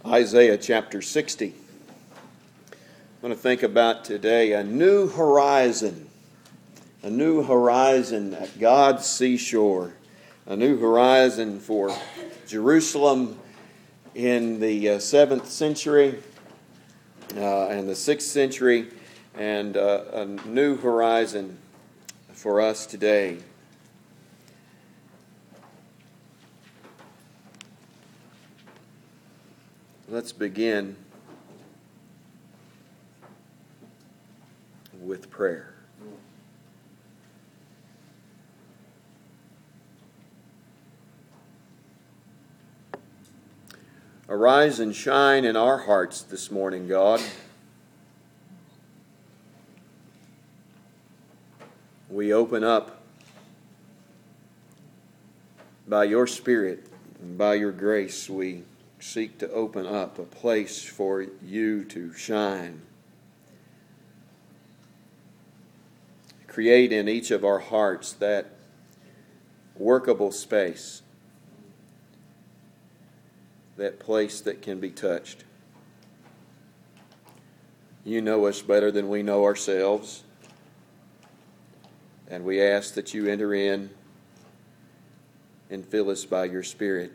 Isaiah chapter 60. I'm going to think about today a new horizon. A new horizon at God's seashore. A new horizon for Jerusalem in the 7th century and the 6th century. And a new horizon for us today. Let's begin with prayer. Arise and shine in our hearts this morning, God. We open up by your Spirit and by your grace. We seek to open up a place for you to shine. Create in each of our hearts that workable space, that place that can be touched. You know us better than we know ourselves, and we ask that you enter in and fill us by your Spirit.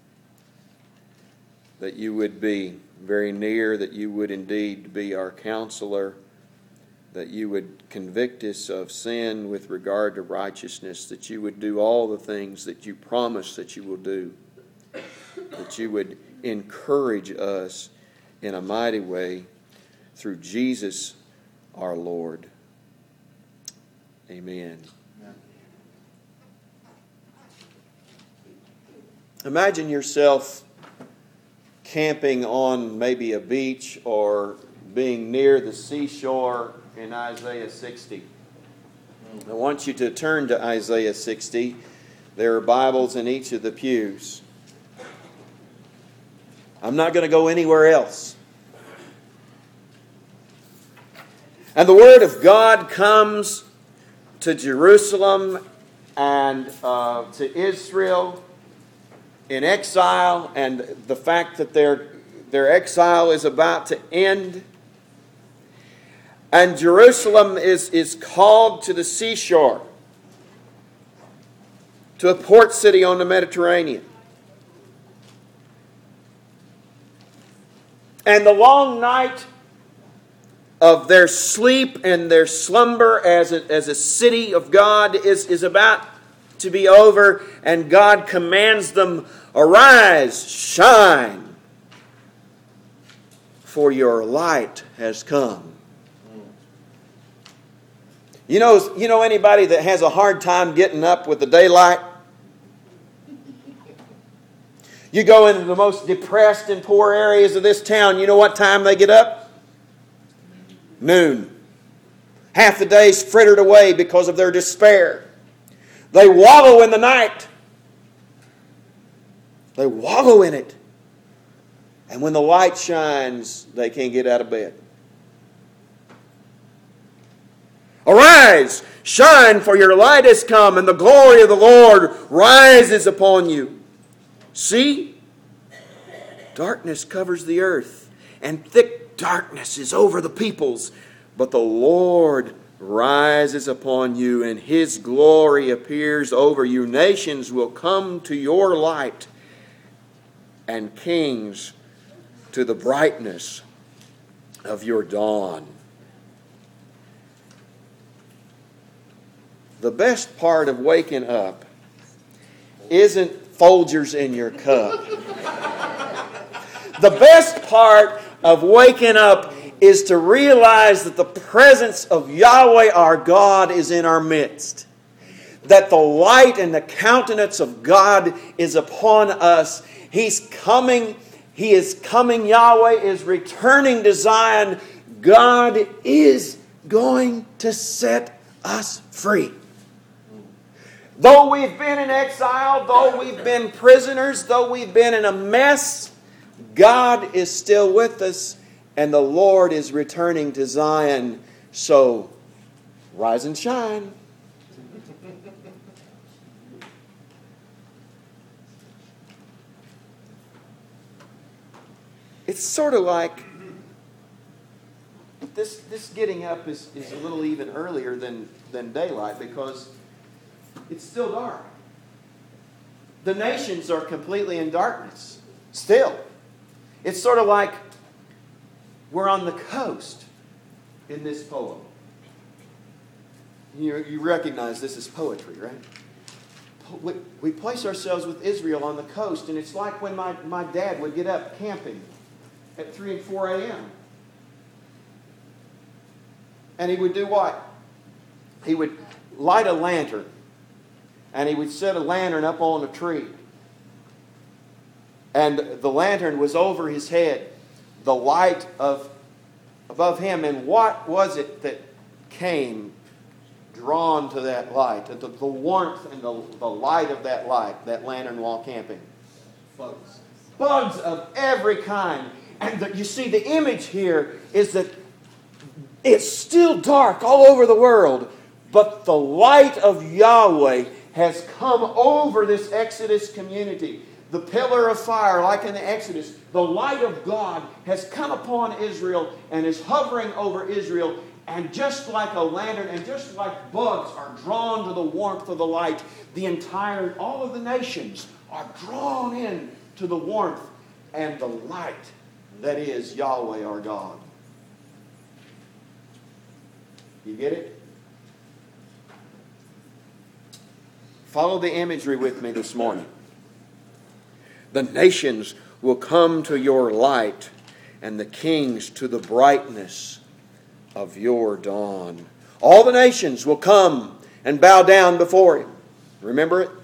That you would be very near, that you would indeed be our counselor, that you would convict us of sin with regard to righteousness, that you would do all the things that you promise that you will do, that you would encourage us in a mighty way through Jesus our Lord. Amen. Imagine yourself camping on maybe a beach or being near the seashore in Isaiah 60. I want you to turn to Isaiah 60. There are Bibles in each of the pews. I'm not going to go anywhere else. And the Word of God comes to Jerusalem and to Israel in exile, and the fact that their exile is about to end. And Jerusalem is called to the seashore, to a port city on the Mediterranean. And the long night of their sleep and their slumber as a city of God is about to be over, and God commands them, arise, shine, for your light has come. You know anybody that has a hard time getting up with the daylight? You go into the most depressed and poor areas of this town, you know what time they get up? Noon. Half the day's frittered away because of their despair. They wallow in the night. They wallow in it. And when the light shines, they can't get out of bed. Arise, shine, for your light has come, and the glory of the Lord rises upon you. See, darkness covers the earth, and thick darkness is over the peoples. But the Lord rises upon you, and His glory appears over you. Nations will come to your light, and kings to the brightness of your dawn. The best part of waking up isn't Folgers in your cup. The best part of waking up is to realize that the presence of Yahweh our God is in our midst. That the light and the countenance of God is upon us. He's coming. He is coming. Yahweh is returning to Zion. God is going to set us free. Though we've been in exile, though we've been prisoners, though we've been in a mess, God is still with us, and the Lord is returning to Zion. So, rise and shine. It's sort of like this getting up is a little even earlier than daylight because it's still dark. The nations are completely in darkness still. It's sort of like we're on the coast in this poem. You recognize this is poetry, right? We place ourselves with Israel on the coast, and it's like when my dad would get up camping at 3 and 4 a.m. And he would do what? He would light a lantern, and he would set a lantern up on a tree. And the lantern was over his head, the light above him. And what was it that came drawn to that light? The warmth and the light of that light, that lantern while camping? Bugs. Bugs of every kind. And you see, the image here is that it's still dark all over the world, but the light of Yahweh has come over this Exodus community. The pillar of fire, like in the Exodus, the light of God has come upon Israel and is hovering over Israel. And just like a lantern and just like bugs are drawn to the warmth of the light, all of the nations are drawn in to the warmth and the light that is Yahweh our God. You get it? Follow the imagery with me this morning. The nations will come to your light, and the kings to the brightness of your dawn. All the nations will come and bow down before Him. Remember it?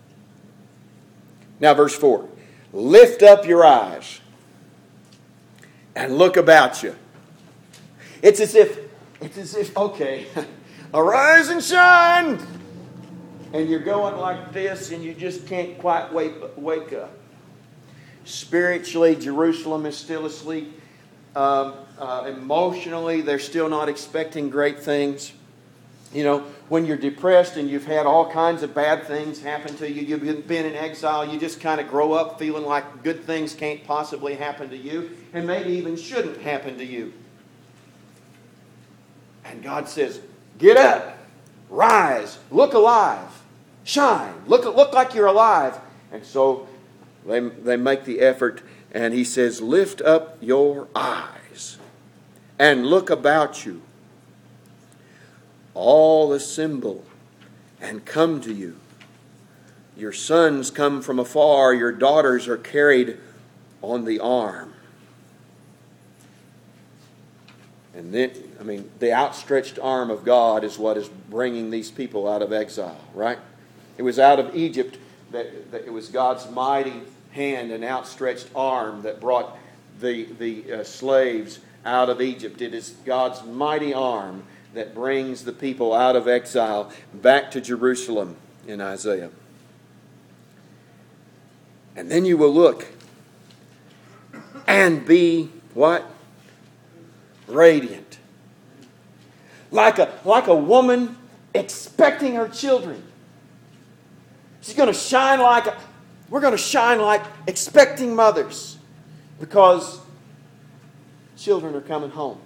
Now verse 4. Lift up your eyes and look about you. It's as if, okay, arise and shine. And you're going like this and you just can't quite wake up. Spiritually, Jerusalem is still asleep. Emotionally, they're still not expecting great things. You know, when you're depressed and you've had all kinds of bad things happen to you, you've been in exile, you just kind of grow up feeling like good things can't possibly happen to you and maybe even shouldn't happen to you. And God says, get up, rise, look alive, shine, look like you're alive. And so they make the effort, and He says, lift up your eyes and look about you. All assemble and come to you. Your sons come from afar, your daughters are carried on the arm. And then, the outstretched arm of God is what is bringing these people out of exile, right? It was out of Egypt that it was God's mighty hand and outstretched arm that brought the slaves out of Egypt. It is God's mighty arm that brings the people out of exile back to Jerusalem in Isaiah. And then you will look and be what? Radiant. Like a woman expecting her children. She's going to shine we're going to shine like expecting mothers because children are coming home.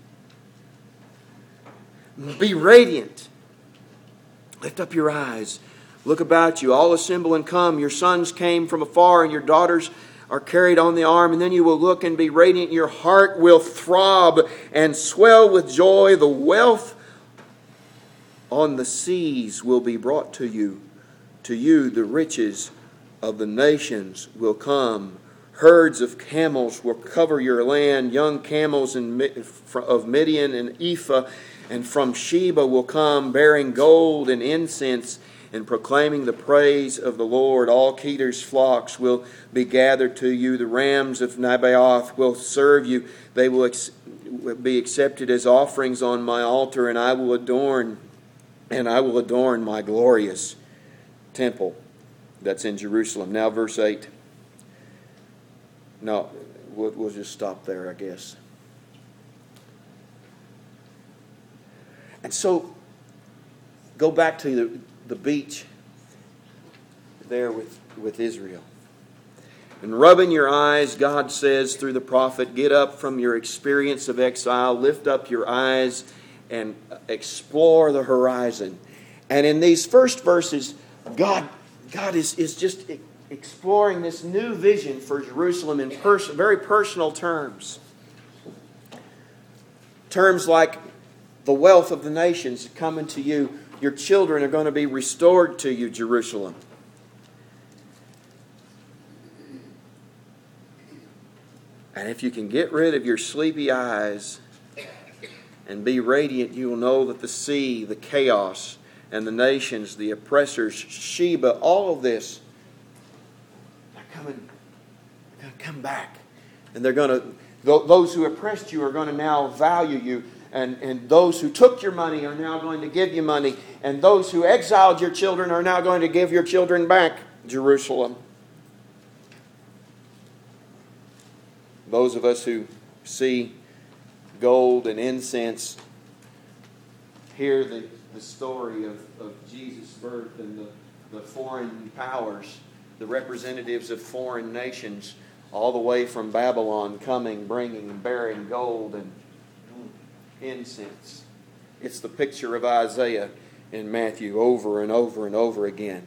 Be radiant. Lift up your eyes. Look about you. All assemble and come. Your sons came from afar and your daughters are carried on the arm. And then you will look and be radiant. Your heart will throb and swell with joy. The wealth on the seas will be brought to you. To you the riches of the nations will come. Herds of camels will cover your land. Young camels of Midian and Ephah and from Sheba will come, bearing gold and incense and proclaiming the praise of the Lord. All Kedar's flocks will be gathered to you. The rams of Nabaioth will serve you. They will be accepted as offerings on my altar, and I will adorn my glorious temple that's in Jerusalem. Now verse 8. No, we'll just stop there, I guess. And so, go back to the beach there with Israel. And rubbing your eyes, God says through the prophet, get up from your experience of exile, lift up your eyes and explore the horizon. And in these first verses, God is just exploring this new vision for Jerusalem in very personal terms. Terms like the wealth of the nations coming to you. Your children are going to be restored to you, Jerusalem. And if you can get rid of your sleepy eyes and be radiant, you will know that the sea, the chaos, and the nations, the oppressors, Sheba, all of this, they're going to come back. And those who oppressed you are going to now value you. And those who took your money are now going to give you money. And those who exiled your children are now going to give your children back, Jerusalem. Those of us who see gold and incense hear the story of Jesus' birth and the foreign powers, the representatives of foreign nations, all the way from Babylon coming, bringing and bearing gold and incense. It's the picture of Isaiah in Matthew over and over and over again.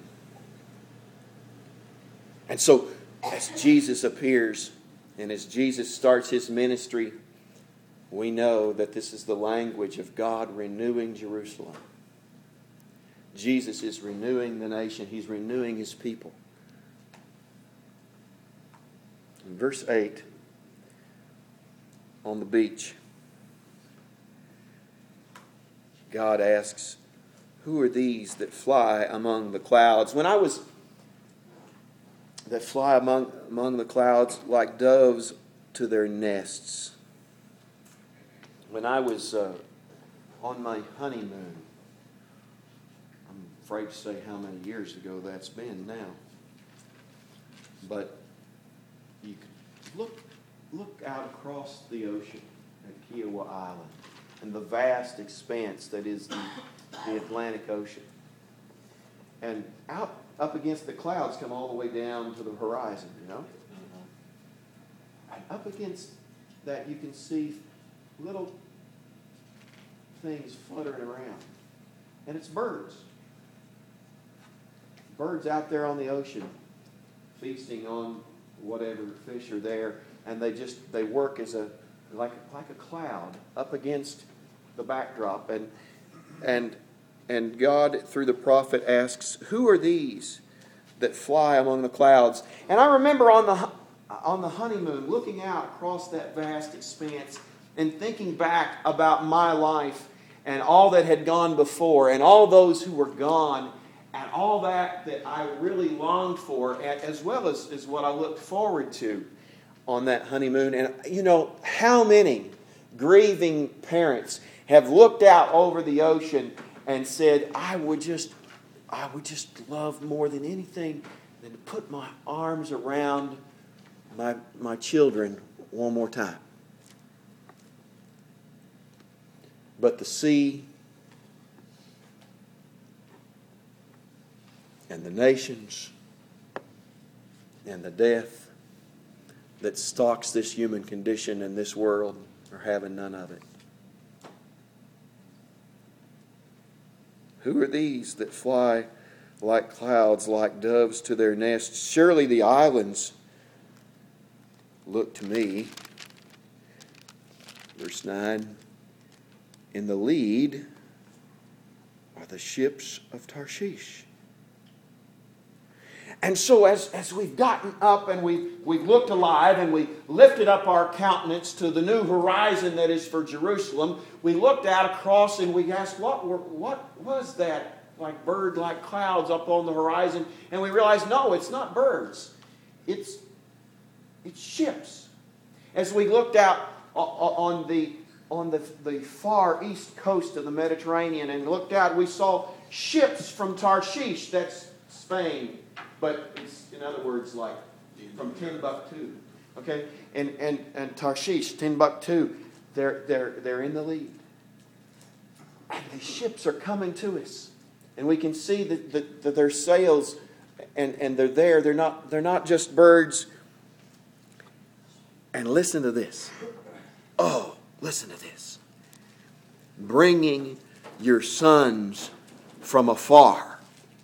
And so, as Jesus appears and as Jesus starts His ministry, we know that this is the language of God renewing Jerusalem. Jesus is renewing the nation. He's renewing His people. In verse 8, on the beach, God asks, who are these that fly among the clouds? That fly among the clouds like doves to their nests. When I was on my honeymoon, I'm afraid to say how many years ago that's been now, but you could look out across the ocean at Kiowa Island and the vast expanse that is the Atlantic Ocean. And up against the clouds come all the way down to the horizon, you know? And up against that you can see little things fluttering around. And it's birds. Birds out there on the ocean feasting on whatever fish are there. And they work as like a cloud up against the backdrop. And God, through the prophet, asks, who are these that fly among the clouds? And I remember on the honeymoon, looking out across that vast expanse and thinking back about my life and all that had gone before and all those who were gone and all that I really longed for, as well as what I looked forward to on that honeymoon. And you know, how many grieving parents have looked out over the ocean and said, I would just love more than anything than to put my arms around my children one more time. But the sea and the nations and the death that stalks this human condition and this world are having none of it. Who are these that fly like clouds, like doves to their nests? Surely the islands look to me. Verse 9, in the lead are the ships of Tarshish. And so as we've gotten up and we've looked alive and we lifted up our countenance to the new horizon that is for Jerusalem, we looked out across and we asked, what was that like bird-like clouds up on the horizon? And we realized, no, it's not birds. It's ships. As we looked out on the far east coast of the Mediterranean and looked out, we saw ships from Tarshish, that's Spain. But it's, in other words, like from Timbuktu, okay? And Tarshish, Timbuktu, they're in the lead. And these ships are coming to us, and we can see that their sails, and they're there. They're not just birds And listen to this. Oh, listen to this. Bringing your sons from afar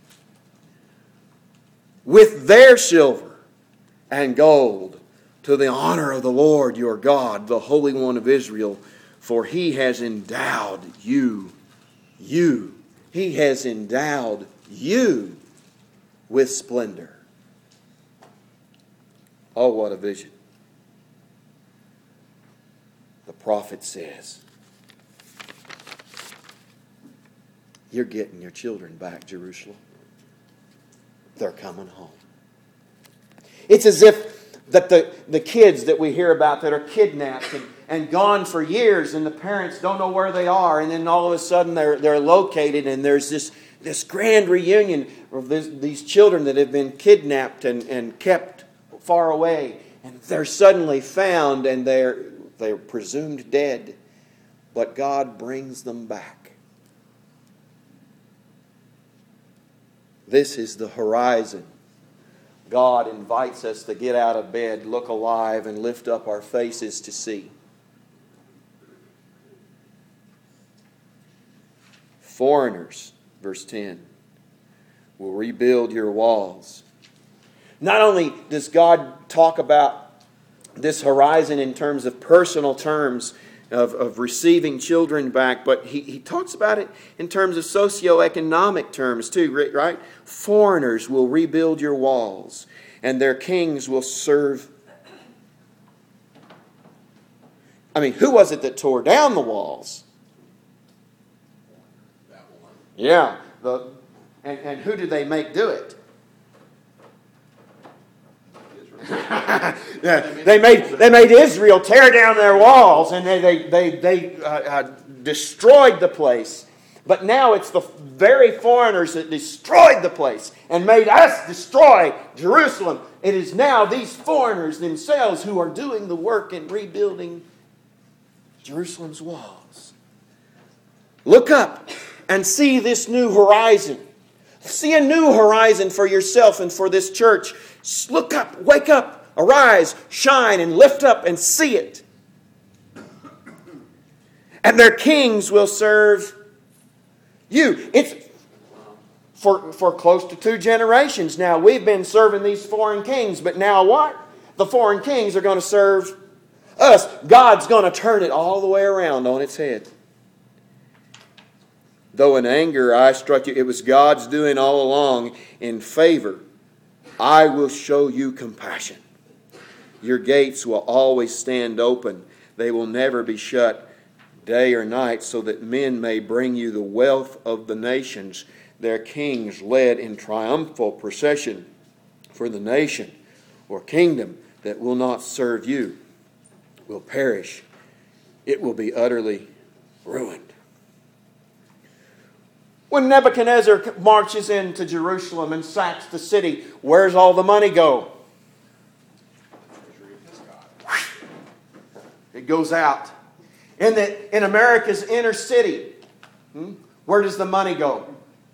with their silver and gold to the honor of the Lord your God, the Holy One of Israel, for He has endowed you. He has endowed you with splendor. Oh, what a vision. The prophet says, you're getting your children back, Jerusalem. They're coming home. It's as if that the kids that we hear about that are kidnapped and gone for years, and the parents don't know where they are, and then all of a sudden they're located, and there's this grand reunion of these children that have been kidnapped and kept far away, and they're suddenly found, and they're presumed dead, but God brings them back. This is the horizon. God invites us to get out of bed, look alive, and lift up our faces to see. Foreigners, verse 10, will rebuild your walls. Not only does God talk about this horizon in terms of personal terms of receiving children back, but he talks about it in terms of socioeconomic terms too, right? Foreigners will rebuild your walls, and their kings will serve. I mean, who was it that tore down the walls? Yeah. And who did they make do it? They made Israel tear down their walls, and they destroyed the place. But now it's the very foreigners that destroyed the place and made us destroy Jerusalem. It is now these foreigners themselves who are doing the work in rebuilding Jerusalem's walls. Look up and see this new horizon. See a new horizon for yourself and for this church. Look up, wake up, arise, shine, and lift up and see it. And their kings will serve you. It's for close to 2 generations now. We've been serving these foreign kings, but now what? The foreign kings are going to serve us. God's going to turn it all the way around on its head. Though in anger I struck you, it was God's doing all along. In favor, I will show you compassion. Your gates will always stand open. They will never be shut day or night, so that men may bring you the wealth of the nations, their kings led in triumphal procession. For the nation or kingdom that will not serve you will perish. It will be utterly ruined. When Nebuchadnezzar marches into Jerusalem and sacks the city, where's all the money go? It goes out. In America's inner city, where does the money go?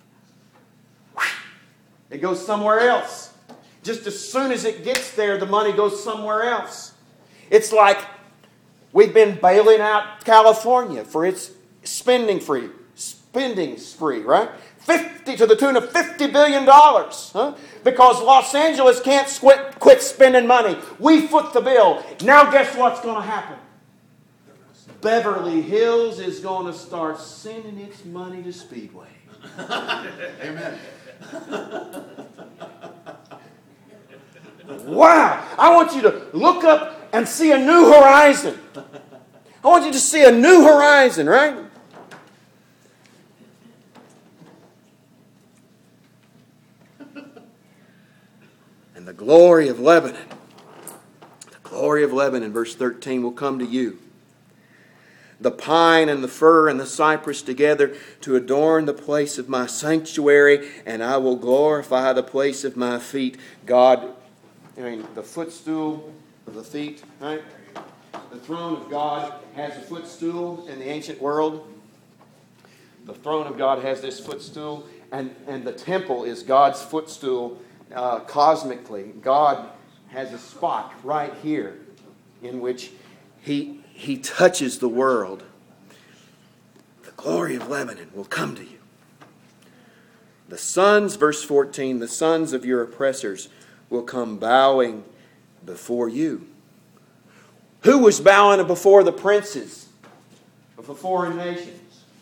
It goes somewhere else. Just as soon as it gets there, the money goes somewhere else. It's like we've been bailing out California for its spending spree, right? To the tune of $50 billion. Because Los Angeles can't quit spending money. We foot the bill. Now guess what's going to happen? Beverly Hills is going to start sending its money to Speedway. Amen. Wow! I want you to look up and see a new horizon. I want you to see a new horizon, right? And the glory of Lebanon, verse 13, will come to you. The pine and the fir and the cypress together to adorn the place of my sanctuary, and I will glorify the place of my feet. God, the footstool of the feet, right? The throne of God has a footstool in the ancient world. The throne of God has this footstool, and the temple is God's footstool cosmically. God has a spot right here in which He touches the world, the glory of Lebanon will come to you. The sons, verse 14, the sons of your oppressors will come bowing before you. Who was bowing before the princes of the foreign nations?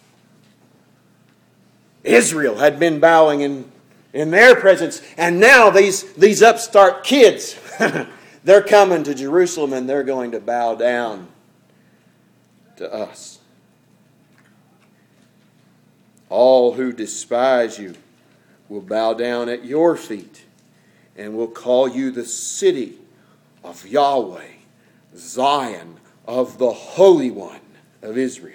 Israel had been bowing in their presence. And now these upstart kids, they're coming to Jerusalem and they're going to bow down to us. All who despise you will bow down at your feet and will call you the city of Yahweh, Zion of the Holy One of Israel.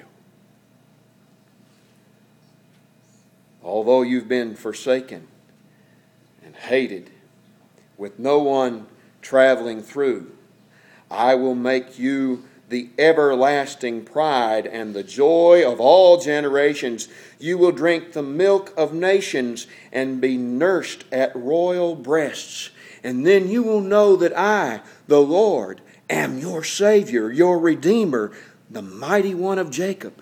Although you've been forsaken and hated, with no one traveling through, I will make you the everlasting pride and the joy of all generations. You will drink the milk of nations and be nursed at royal breasts. And then you will know that I, the Lord, am your Savior, your Redeemer, the mighty one of Jacob.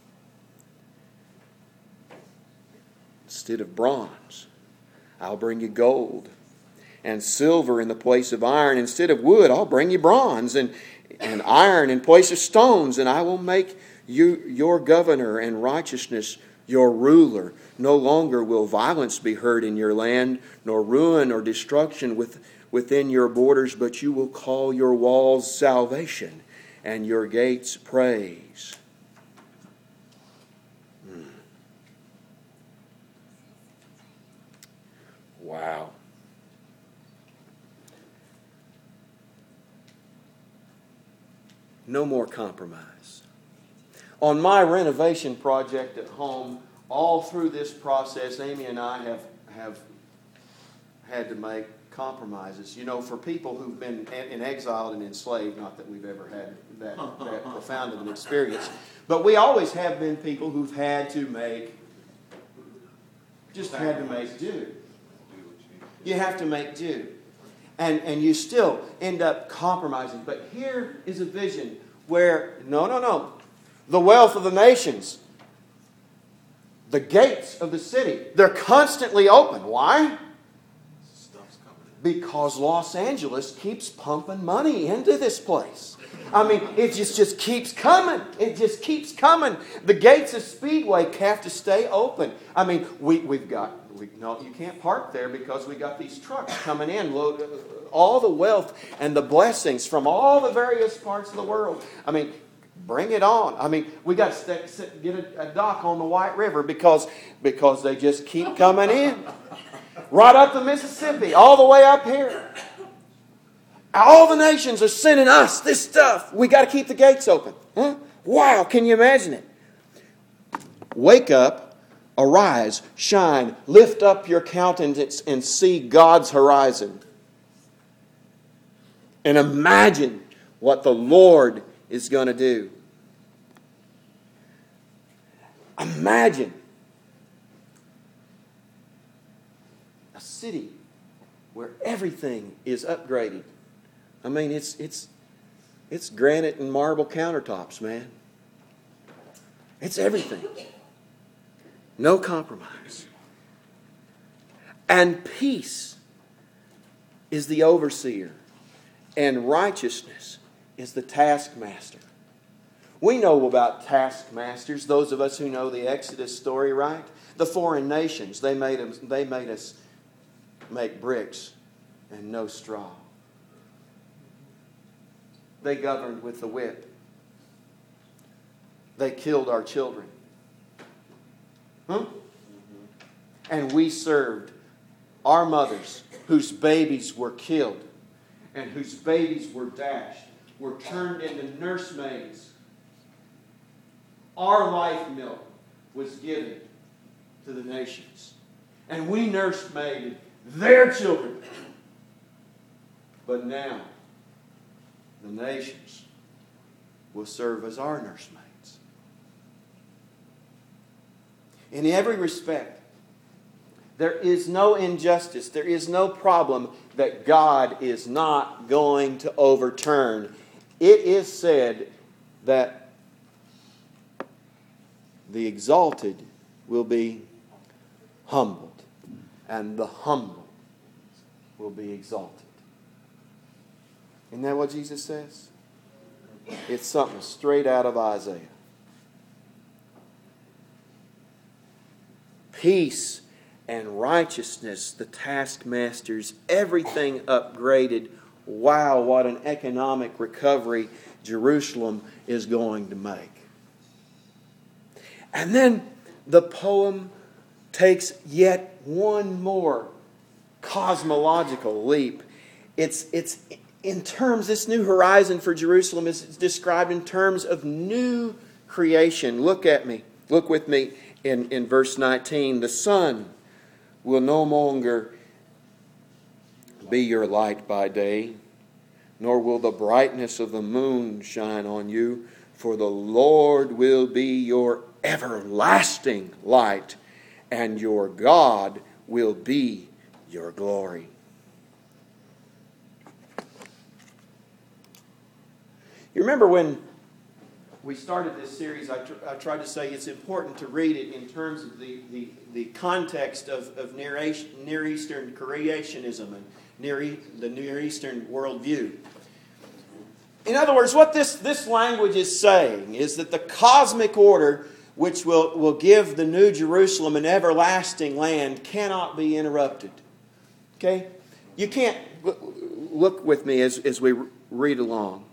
Instead of bronze, I'll bring you gold, and silver in the place of iron. Instead of wood, I'll bring you bronze, and iron in place of stones, and I will make you your governor and righteousness your ruler. No longer will violence be heard in your land, nor ruin or destruction within your borders, but you will call your walls salvation and your gates praise. Wow. No more compromise. On my renovation project at home, all through this process, Amy and I have had to make compromises. You know, for people who've been in exiled and enslaved, not that we've ever had that profound of an experience, but we always have been people who've had to make do. You have to make do. And you still end up compromising. But here is a vision where, no. The wealth of the nations, the gates of the city, they're constantly open. Why? Because Los Angeles keeps pumping money into this place. I mean, it just keeps coming. It just keeps coming. The gates of Speedway have to stay open. I mean, no, you can't park there because we got these trucks coming in, all the wealth and the blessings from all the various parts of the world. I mean, bring it on. I mean, we got to get a dock on the White River because they just keep coming in. Right up the Mississippi, all the way up here. All the nations are sending us this stuff. We got to keep the gates open. Huh? Wow, can you imagine it? Wake up, arise, shine, lift up your countenance and see God's horizon. And imagine what the Lord is going to do. Imagine a city where everything is upgraded. I mean, it's granite and marble countertops, man. It's everything. No compromise. And peace is the overseer, and righteousness is the taskmaster. We know about taskmasters, those of us who know the Exodus story, right? The foreign nations, they made us make bricks and no straw. They governed with the whip. They killed our children. And we served our mothers whose babies were killed and whose babies were dashed, were turned into nursemaids. Our life milk was given to the nations. And we nursemaided their children. But now, the nations will serve as our nursemaids. In every respect, there is no injustice, there is no problem that God is not going to overturn it is said that the exalted will be humbled, and the humble will be exalted. Isn't that what Jesus says? It's something straight out of Isaiah. Peace and righteousness, the taskmasters, everything upgraded. Wow, what an economic recovery Jerusalem is going to make. And then the poem takes yet one more cosmological leap. It's in terms, this new horizon for Jerusalem is described in terms of new creation. Look with me in verse 19. The sun will no longer be your light by day, nor will the brightness of the moon shine on you, for the Lord will be your everlasting light, and your God will be your glory. You remember when we started this series, I tried to say it's important to read it in terms of the context of Near Eastern creationism and the Near Eastern worldview. In other words, what this language is saying is that the cosmic order which will give the New Jerusalem an everlasting land cannot be interrupted. Okay? You can't... Look with me as we read along.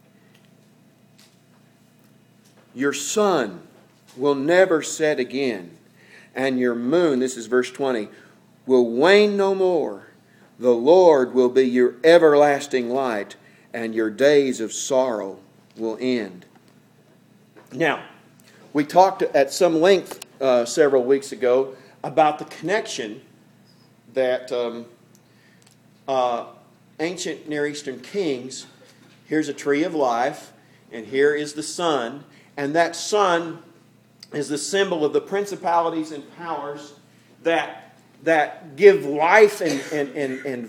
Your sun will never set again, and your moon, this is verse 20, will wane no more. The Lord will be your everlasting light, and your days of sorrow will end. Now, we talked at some length several weeks ago about the connection that ancient Near Eastern kings, here's a tree of life, and here is the sun, and that sun is the symbol of the principalities and powers that give life and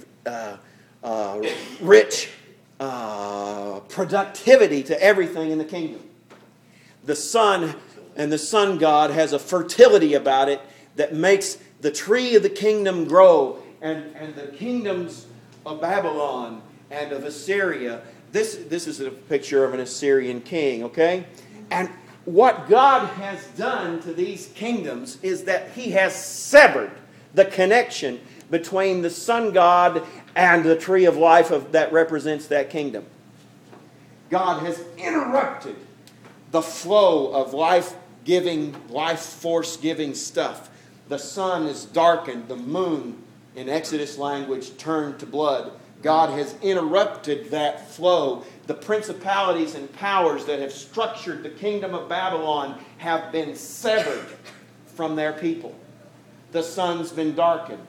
rich productivity to everything in the kingdom. The sun and the sun god has a fertility about it that makes the tree of the kingdom grow, and the kingdoms of Babylon and of Assyria. This is a picture of an Assyrian king, okay? And what God has done to these kingdoms is that He has severed the connection between the sun god and the tree of life that represents that kingdom. God has interrupted the flow of life-giving, life force-giving stuff. The sun is darkened. The moon, in Exodus language, turned to blood. God has interrupted that flow. The principalities and powers that have structured the kingdom of Babylon have been severed from their people. The sun's been darkened.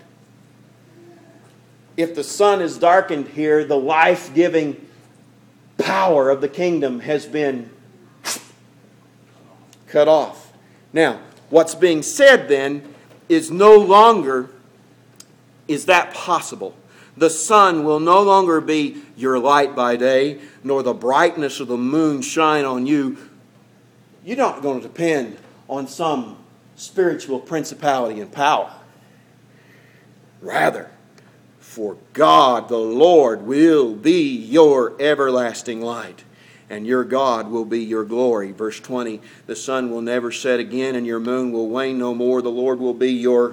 If the sun is darkened here, the life-giving power of the kingdom has been cut off. Now, what's being said then is no longer is that possible. The sun will no longer be your light by day, nor the brightness of the moon shine on you. You're not going to depend on some spiritual principality and power. Rather, for God the Lord will be your everlasting light, and your God will be your glory. Verse 20, the sun will never set again, and your moon will wane no more. The Lord will be your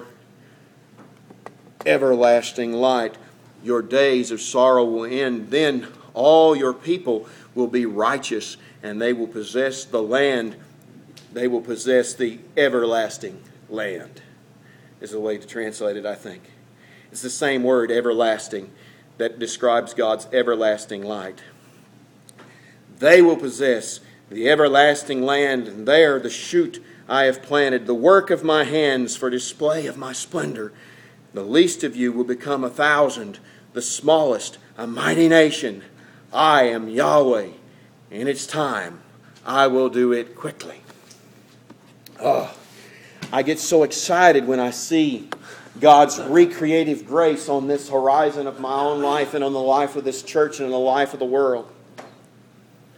everlasting light. Your days of sorrow will end. Then all your people will be righteous, and they will possess the land. They will possess the everlasting land, is the way to translate it, I think. It's the same word, everlasting, that describes God's everlasting light. They will possess the everlasting land, and there the shoot I have planted, the work of my hands for display of my splendor. The least of you will become 1,000, the smallest a mighty nation. I am Yahweh. In its time, I will do it quickly. Oh, I get so excited when I see God's recreative grace on this horizon of my own life and on the life of this church and on the life of the world.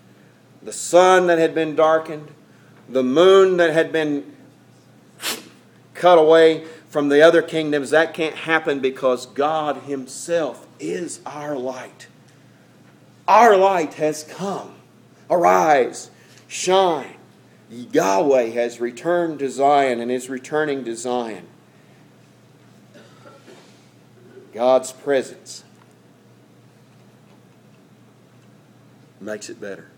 the sun that had been darkened, the moon that had been cut away from the other kingdoms. That can't happen because God Himself is our light. Our light has come. Arise, shine. Yahweh has returned to Zion and is returning to Zion. God's presence makes it better.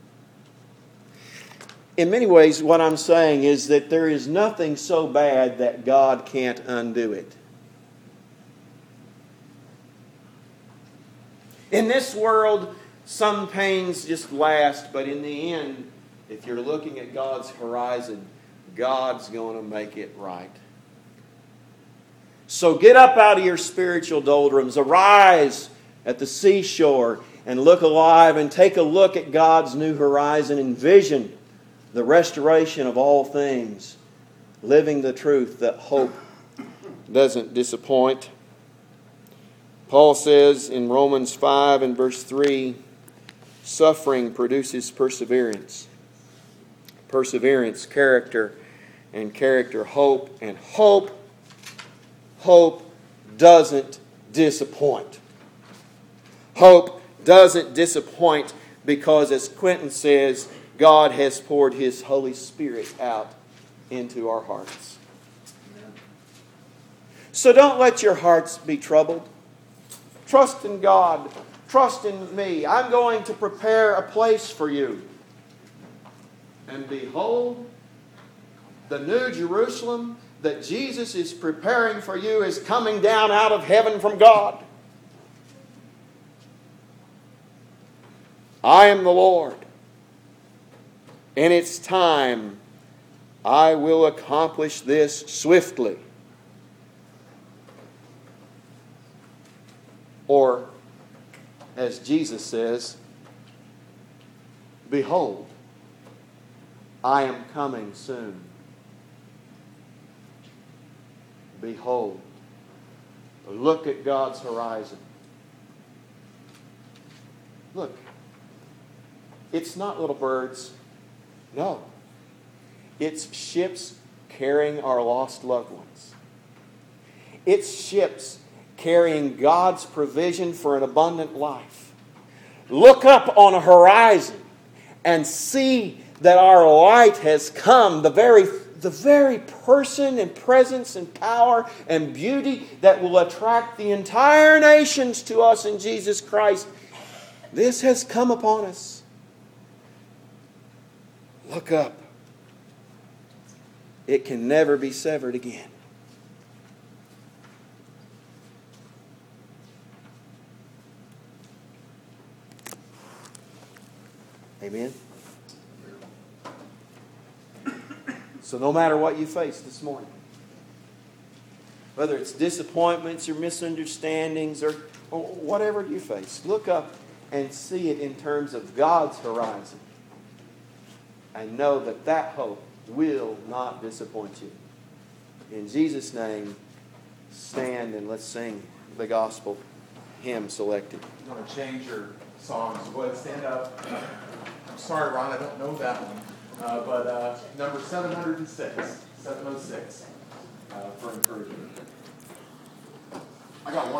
In many ways, what I'm saying is that there is nothing so bad that God can't undo it. In this world, some pains just last, but in the end, if you're looking at God's horizon, God's going to make it right. So get up out of your spiritual doldrums, arise at the seashore and look alive and take a look at God's new horizon and vision the restoration of all things, living the truth that hope doesn't disappoint. Paul says in Romans 5 and verse 3, suffering produces perseverance. Perseverance, character, and character, hope. And hope doesn't disappoint. Hope doesn't disappoint because, as Quentin says, God has poured His Holy Spirit out into our hearts. So don't let your hearts be troubled. Trust in God. Trust in me. I'm going to prepare a place for you. And behold, the new Jerusalem that Jesus is preparing for you is coming down out of heaven from God. I am the Lord. In its time, I will accomplish this swiftly. Or, as Jesus says, behold, I am coming soon. Behold. Look at God's horizon. Look. It's not little birds. No. It's ships carrying our lost loved ones. It's ships carrying God's provision for an abundant life. Look up on a horizon and see that our light has come, the very person and presence and power and beauty that will attract the entire nations to us in Jesus Christ. This has come upon us. Look up. It can never be severed again. Amen? So no matter what you face this morning, whether it's disappointments or misunderstandings or whatever you face, look up and see it in terms of God's horizon. And know that that hope will not disappoint you. In Jesus' name, stand and let's sing the gospel hymn selected. You want to change your songs? Go ahead and stand up. I'm sorry, Ron, I don't know that one. But number 706 for encouragement. I got one.